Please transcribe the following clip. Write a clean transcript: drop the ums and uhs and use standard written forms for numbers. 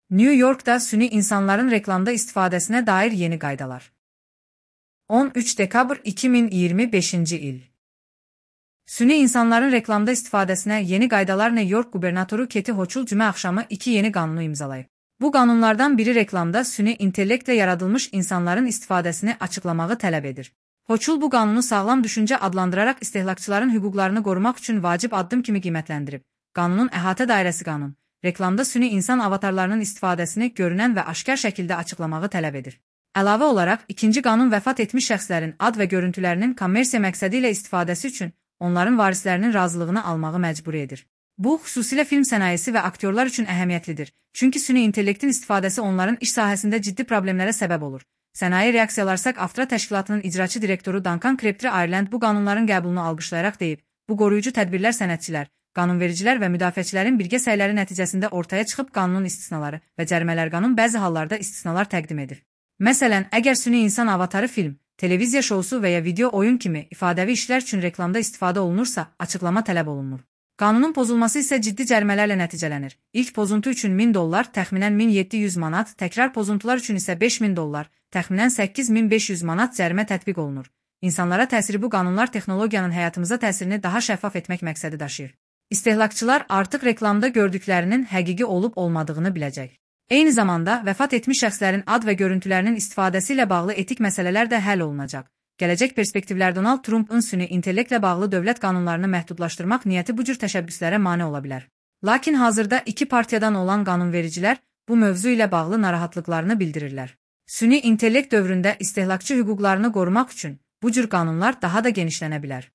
New York'da süni insanların reklamda istifadesine dair yeni qaydalar. 13 dekabr 2025 il. Süni insanların reklamda istifadesine yeni qaydalar New York qubernatoru Kathy Hochul cümə axşamı 2 yeni qanunu imzalayıb. Bu qanunlardan biri reklamda süni intellektlə yaradılmış insanların istifadesini açıqlamağı tələb edir. Hochul bu qanunu sağlam düşüncə adlandıraraq istehlakçıların hüquqlarını qorumaq üçün vacib addım kimi qiymətləndirib. Qanunun əhatə dairəsi qanun, reklamda süni insan avatarlarının istifadesini görünən və aşkar şəkildə açıqlamağı tələb edir. Əlavə olaraq, ikinci qanun vəfat etmiş şəxslərin ad və görüntülərinin kommersiya məqsədi ilə istifadəsi üçün onların varislərinin razılığını almağı məcbur edir. Bu, xüsusilə film sənayesi və aktyorlar üçün əhəmiyyətlidir, çünki süni intellektin istifadəsi onların iş sahəsində ciddi problemlərə səbəb olur. Sənaye Reaksiyalar SAG-AFTRA təşkilatının icraçı direktoru Duncan Crabtree Ireland bu qanunların qəbulunu alqışlayaraq deyib, bu qoruyucu tədbirlər sənətçilər, qanunvericilər və müdafiəçilərin birgə səyləri nəticəsində ortaya çıxıb qanunun istisnaları və cərimələr qanun bəzi hallarda istisnalar təqdim edir. Məsələn, əgər süni insan avatarı film, televiziya şousu və ya video oyun kimi ifadəvi işlər üçün reklamda istifadə olunursa, açıqlama tələb olunur. Qanunun pozulması isə ciddi cərimələrlə nəticələnir. İlk pozuntu üçün $1000, təxminən 1700 manat, təkrar pozuntular üçün isə $5000, təxminən 8500 manat cərimə tətbiq olunur. İnsanlara təsiri bu qanunlar texnologiyanın həyatımıza təsirini daha şəffaf etmək məqsədi daşıyır. İstehlakçılar artıq reklamda gördüklərinin həqiqi olub-olmadığını biləcək. Eyni zamanda, vəfat etmiş şəxslərin ad və görüntülərinin istifadəsi ilə bağlı etik məsələlər də həll olunacaq. Gələcək perspektivlər Donald Trump'ın süni intellektlə bağlı dövlət qanunlarını məhdudlaşdırmaq niyyəti bu cür təşəbbüslərə mane ola bilər. Lakin hazırda iki partiyadan olan qanunvericilər bu mövzu ilə bağlı narahatlıqlarını bildirirlər. Süni intellekt dövründə istehlakçı hüquqlarını qorumaq üçün bu cür qanunlar daha da genişlənə bilər.